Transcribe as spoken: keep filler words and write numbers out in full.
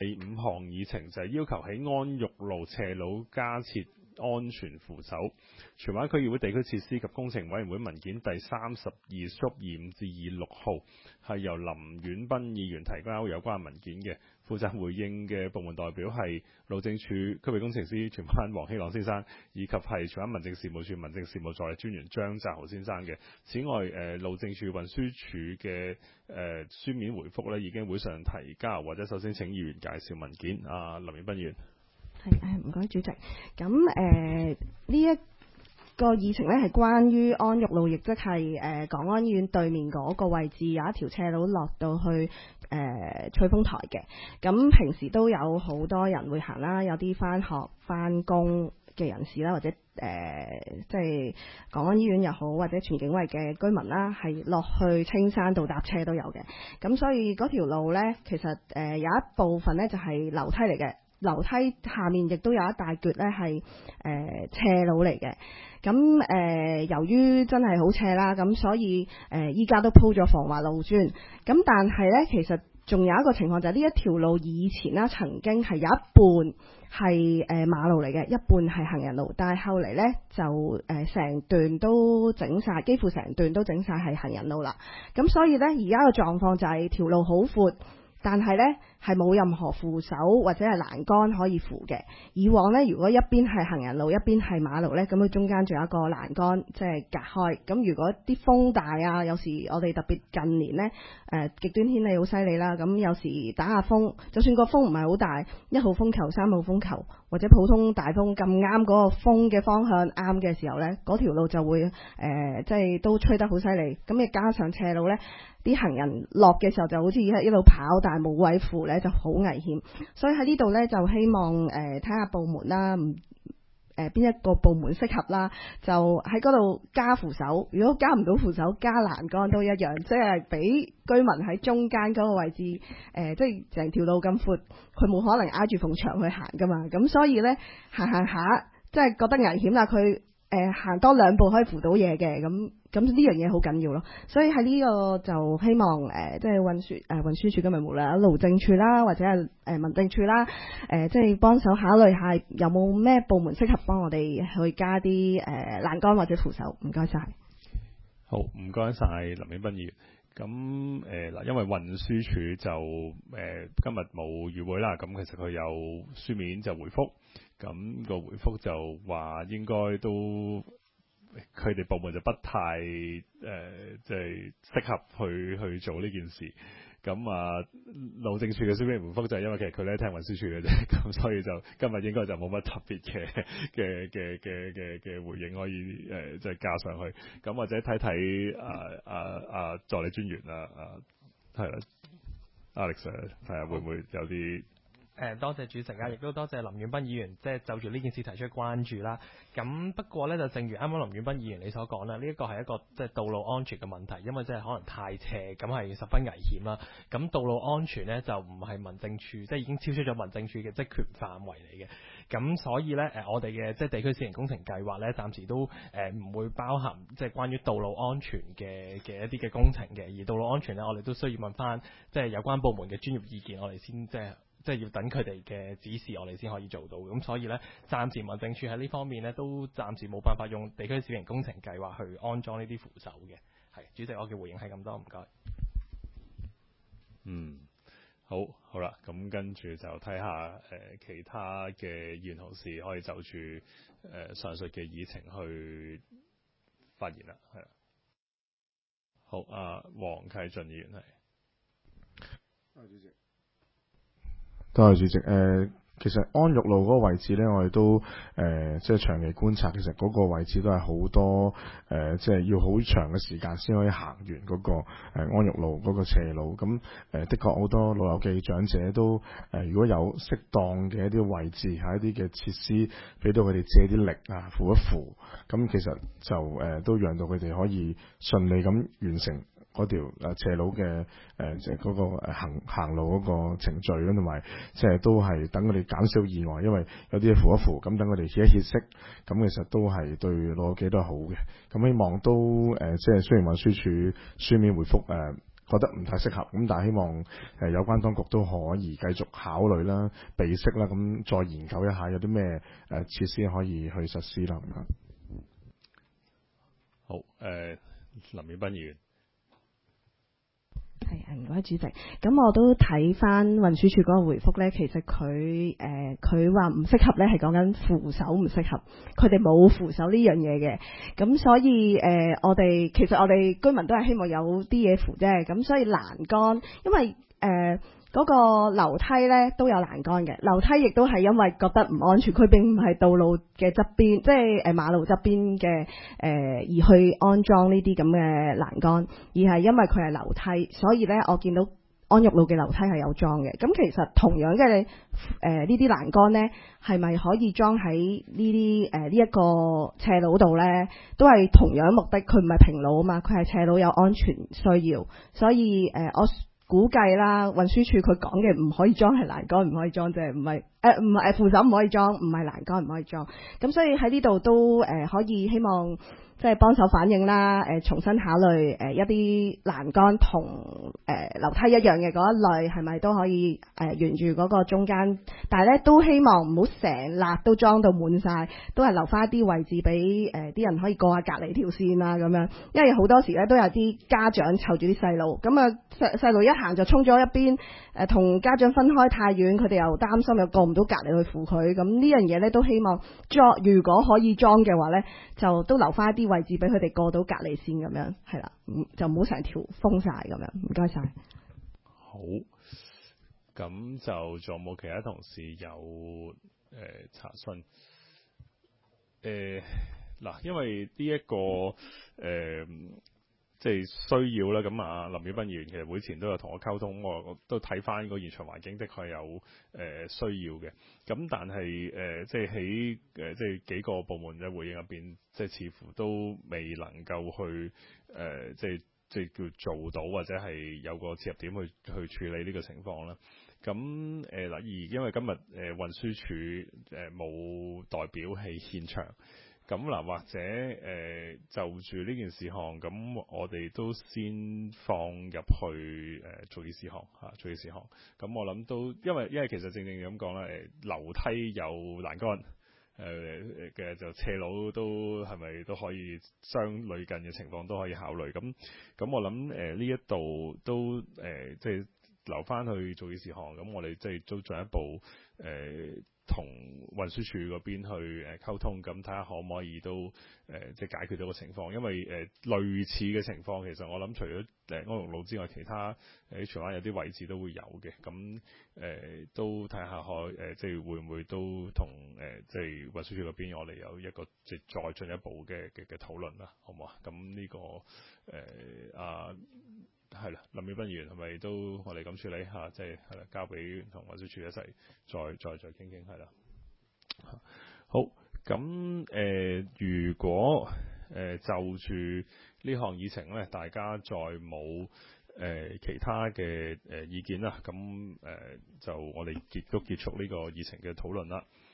第五項議程就係要求喺安育路斜路加設安全扶手。荃灣區議會地區設施及工程委員會文件第三十二縮二五至二六號係由林婉斌議員提交有關文件嘅。負責回應嘅部門代表係路政署區域工程師荃灣黃希朗先生，以及係荃灣民政事務處民政事務助理專員張澤豪先生嘅。此外，誒、呃、路政署運輸署嘅誒書面回覆咧已經會上提交，或者首先請議員介紹文件。啊，林婉斌議員。 係誒，唔該主席。咁誒呢一個議程咧係關於安育路，亦即係誒港安醫院對面嗰個位置有一條斜路落到去誒、呃、翠峰台嘅。咁平時都有好多人會行啦，有啲返學返工嘅人士啦，或者誒即係港安醫院又好，或者荃景圍嘅居民啦，係落去青山道搭車都有嘅。咁所以嗰條路咧，其實誒、呃、有一部分咧就係樓梯嚟嘅。樓梯下面亦都有一大橛咧係誒斜路嚟嘅。咁誒、呃、由於真係好斜啦，咁所以誒依家都鋪咗防滑路磚。咁但係咧，其實仲有一個情況就係呢一條路以前啦，曾經係有一半係誒、呃、馬路嚟嘅，一半係行人路。但係後嚟咧就誒成、呃、段都整晒，幾乎成段都整晒係行人路啦。咁所以咧而家嘅狀況就係條路好闊，但係咧係冇任何扶手或者係欄杆可以扶嘅。以往咧，如果一邊係行人路，一邊係馬路咧，咁佢中間仲有一個欄杆，即係隔開。咁如果啲風大啊，有時我哋特別近年咧，誒、呃、極端天氣好犀利啦。咁有時打下風，就算個風唔係好大，一號風球、三號風球或者普通大風咁啱嗰個風嘅方向啱嘅時候咧，嗰條路就會誒、呃、即係都吹得好犀利。咁亦加上斜路咧，啲行人落嘅時候就好似一路跑，但係冇位扶咧，就好危險。所以喺呢度咧就希望誒睇下部門啦，唔誒邊一個部門適合啦，就喺嗰度加扶手。如果加唔到扶手，加欄杆都一樣，即係俾居民喺中間嗰個位置誒、呃，即係成條路咁闊，佢冇可能挨住埲牆去行噶嘛。咁所以咧行行下，即係覺得危險啦，佢誒行多兩步可以扶到嘢嘅咁。咁呢樣嘢好緊要咯，所以喺呢個就希望誒、呃，即係運輸誒運輸署今日無論路政署啦，或者係誒、呃、民政署啦，誒、呃、即係幫手考慮下有冇咩部門適合幫我哋去加啲誒欄杆或者扶手。唔該晒。 好，唔該晒林婉斌議員。咁誒嗱，因為運輸署就誒、呃、今日冇與會啦，咁其實佢有書面就回覆，咁、個回覆就話應該都。佢哋部門就不太誒，即係適合去去做呢件事。咁啊，路政署嘅書面回覆就係因為其實佢咧聽運輸署嘅啫，咁所以就今日應該就冇乜特別嘅嘅嘅嘅嘅嘅回應可以誒，即係加上去。咁或者睇睇啊啊啊助理專員啊啊，係啦 ，Alex 係啊，會唔會有啲？ 誒多謝主席啊，亦都多謝林婉斌議員即係就住呢件事提出關注啦。咁不過呢，就正如啱啱林婉斌議員你所講啦，呢一個係一個即係道路安全嘅問題，因為即係可能太斜，咁係十分危險啦。咁道路安全呢，就唔係民政處，即係已經超出咗民政處嘅職權範圍嚟嘅。咁所以呢，誒我哋嘅即係地區小型工程計劃呢，暫時都誒唔會包含即係關於道路安全嘅嘅一啲嘅工程嘅。而道路安全呢，我哋都需要問翻即係有關部門嘅專業意見，我哋先即係。即係要等佢哋嘅指示，我哋先可以做到。咁所以呢，暫時民政處喺呢方面呢，都暫時冇辦法用地區小型工程計劃去安裝呢啲扶手嘅。係，主席，我嘅回應係咁多，唔該。 嗯，好，好啦，咁跟住就睇下誒、呃、其他嘅議員同事可以就住誒、呃、上述嘅議程去發言啦，係啦。好，啊，黃啟俊議員係。 多謝主席。多謝主席。誒、呃，其實安育路嗰個位置咧，我哋都誒、呃，即係長期觀察，其實嗰個位置都係好多誒、呃，即係要好長嘅時間先可以行完嗰、那個誒、呃、安育路嗰個斜路。咁誒、呃，的確好多老友記長者都誒、呃，如果有適當嘅一啲位置，係一啲嘅設施，俾到佢哋借啲力啊，扶一扶，咁其實就誒、呃、都讓到佢哋可以順利咁完成嗰條誒斜路嘅誒即係嗰個誒行行路嗰個程序咁，同埋即係都係等佢哋減少意外，因為有啲嘢扶一扶，咁等佢哋歇一歇息，咁其實都係對老友記都係好嘅。咁希望都誒即係雖然運輸署書面回覆誒覺得唔太適合，咁但係希望誒、呃、有關當局都可以繼續考慮啦、備悉啦，咁再研究一下有啲咩誒設施可以去實施啦。咁樣好，誒、呃、林遠斌議員。 係啊，唔該主席。咁我都睇翻運輸署嗰個回覆呢，其實佢誒佢話唔適合呢，係講緊扶手唔適合，佢哋冇扶手呢樣嘢嘅。咁所以誒、呃，我哋其實我哋居民都係希望有啲嘢扶啫。咁所以欄杆，因為誒。呃嗰個樓梯呢都有欄杆嘅，樓梯亦都係因為覺得唔安全，佢並唔係道路嘅側邊，即係誒馬路側邊嘅誒而去安裝呢啲咁嘅欄杆，而係因為佢係樓梯，所以呢我見到安育路嘅樓梯係有裝嘅。咁其實同樣嘅誒呢啲欄杆呢，係咪可以裝喺呢啲誒呢一個斜路度呢？都係同樣目的，佢唔係平路啊嘛，佢係斜路有安全需要，所以誒、呃、我。估計啦，運輸署佢講嘅唔可以裝係欄杆，唔可以裝即係唔係誒唔係誒扶手唔可以裝，唔係欄杆唔可以裝。咁所以喺呢度都誒、呃、可以希望即係幫手反映啦，誒、呃、重新考慮誒、呃、一啲欄杆同誒樓梯一樣嘅嗰一類係咪都可以誒、呃、沿住嗰個中間，但係咧都希望唔好成笪都裝到滿晒，都係留翻一啲位置俾誒啲人可以過下隔離條線啊咁樣，因為好多時咧都有啲家長湊住啲細路，咁啊細細路一行就衝咗一邊，誒同家長分開太遠，佢哋又擔心又過唔到隔離去扶佢，咁呢樣嘢咧都希望裝，如果可以裝嘅話咧，就都留翻一啲位置俾佢哋過到隔離線咁樣，係啦，就唔好成條封晒咁樣，唔該晒。 好，咁就仲有冇其他同事有誒、呃、查詢？誒、呃、嗱，因為呢、這、一個誒。呃即係需要啦，咁啊林遠斌議員其實會前都有同我溝通，我我都睇翻個現場環境的確有誒、呃、需要嘅。咁但係誒、呃、即係喺誒即係幾個部門嘅回應入邊，即係似乎都未能夠去誒、呃、即係即係叫做到或者係有個切入點去去處理呢個情況啦。咁誒嗱，而因為今日誒、呃、運輸署誒冇、呃、代表喺現場。咁嗱，或者誒、呃、就住呢件事項，咁我哋都先放入去誒、呃、做啲事項嚇，做啲事項。咁我諗都，因為因為其實正正咁講啦，誒、呃、樓梯有欄杆，誒嘅就斜路都係咪都可以相類近嘅情況都可以考慮。咁咁我諗誒呢一度都誒、呃、即係留翻去做啲事項。咁我哋即係都進一步誒。呃同運輸署嗰邊去誒溝通，咁睇下可唔可以都誒、呃、即係解決到個情況，因為誒、呃、類似嘅情況，其實我諗除咗誒安育路之外，其他誒喺荃灣有啲位置都會有嘅，咁誒、呃、都睇下可誒即係會唔會都同誒、呃、即係運輸署嗰邊我哋有一個即係再進一步嘅嘅嘅討論啦，好唔好啊？咁呢、這個誒、呃、啊係啦，林遠斌議員係咪都我哋咁處理下？即係係啦，交俾同運輸署一齊再再再傾傾係啦。好，咁誒、呃，如果誒、呃、就住呢項議程咧，大家再冇誒、呃、其他嘅誒、呃、意見啦，咁誒、呃、就我哋結都結束呢個議程嘅討論啦。